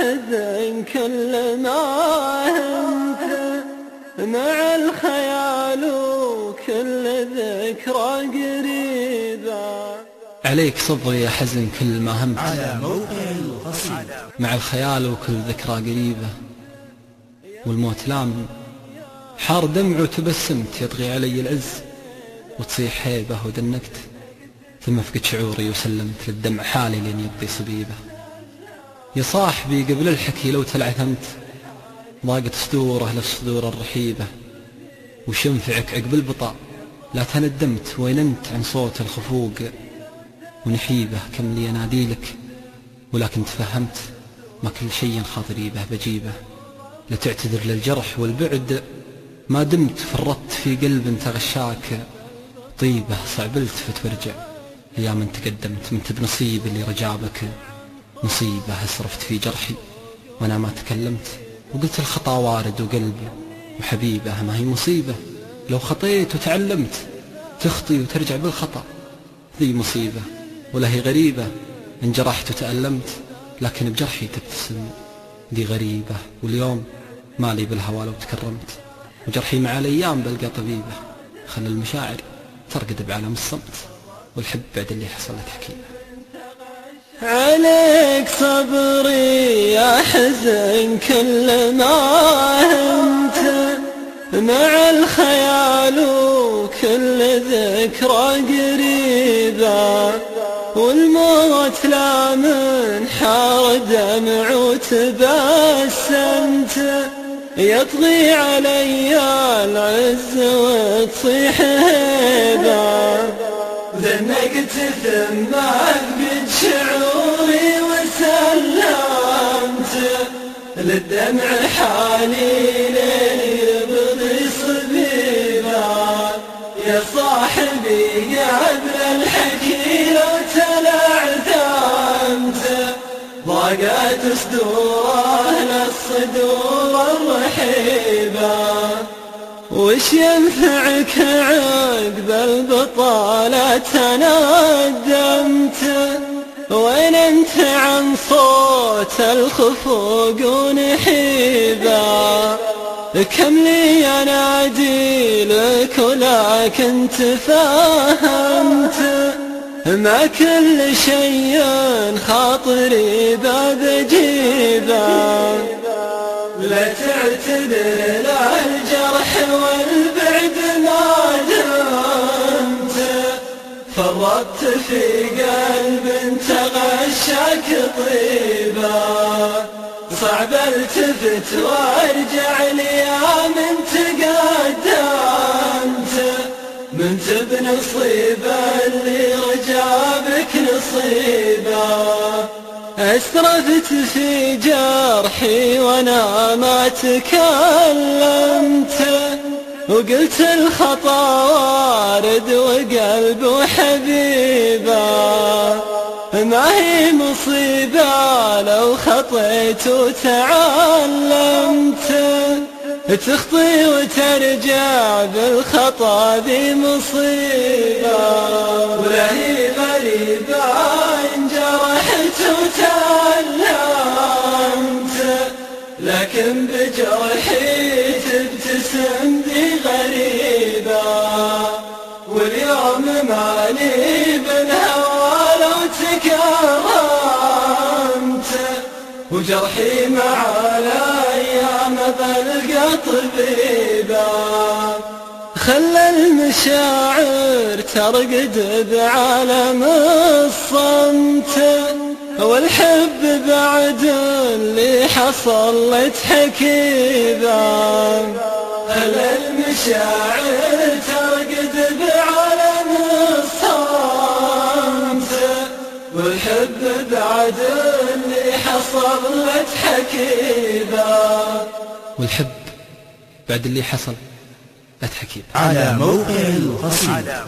حزن كل ما انت مع الخيال وكل ذكرى قريبة. عليك صبري يا حزن كل ما همت على موقع القصيد مع الخيال وكل ذكرى قريبة. والموت لام حار دمع وتبسمت يطغي علي العز وتصيح هيبة ودنكت ثم فقد شعوري وسلمت للدمع حالي لين يبدي صبيبة. يا صاحبي قبل الحكي لو تلعثمت ضاقت صدوره للصدور الرحيبة وش ينفعك عقب البطا لا تندمت وين انت عن صوت الخفوق ونحيبة. كم لي اناديلك ولكن تفهمت ما كل شيء خاطري به بجيبه. لا تعتذر للجرح والبعد ما دمت فرطت في قلب تغشاك طيبة. صعب التفت وارجع ايام تقدمت منت بنصيب اللي رجابك مصيبة. اسرفت في جرحي وانا ما تكلمت وقلت الخطا وارد وقلبي وحبيبه. ما هي مصيبة لو خطيت وتعلمت تخطي وترجع بالخطأ ذي مصيبة. ولا هي غريبة إن جرحت وتألمت لكن بجرحي تبتسم دي غريبة. واليوم مالي بالهوى لو تكرمت وجرحي مع الأيام بلقى طبيبة. خل المشاعر ترقد بعالم الصمت والحب بعد اللي حصلت حكيمة. عليك صبري يا حزن كل ما انت مع الخيال وكل ذكرى قريبة. والموت لا من حار دمع وتبسمت يطغي علي العز وتصيح هيبة. ذنقت ثم أفقد شعوري وسلمت للدمع حالي لين يبضي صبيبة. يا صاحبي قبل الحكي لو تلعثمت ضاقت صدوره للصدور الرحيبة. وش ينفعك عقب البطالة تندمت وين انت عن صوت الخفوق ونحيبة. كم لي انادي لك ولكن تفهمت ما كل شيء خاطري بجيبه. لا تعتذر لا الجرح والبعد ما دمت فرطت في قلب تغشاك طيبة. صعب التفت وارجع ليام تقدمت منت بنصيبة اللي رجابك نصيبة. اسرفت في جرحي وانا ما تكلمت وقلت الخطا وارد وقلب وحبيبة. ما هي مصيبة لو خطيت وتعلمت تخطي وترجع بالخطا ذي مصيبة. ولا هي غريبة إن جرحت وتألمت لكن بجرحي تبتسم ذي غريبة. واليوم مالي بالهوى لو تكرمت وجرحي مع الأيام بلقى طبيبة. خلى المشاعر ترقد بعالم الصمت والحب بعد اللي حصل لتحكيبه. خلى المشاعر ترقد بعالم الصمت والحب بعد اللي حصل لتحكيبه. والحب بعد اللي حصل لا تحكي. على موقع القصيد.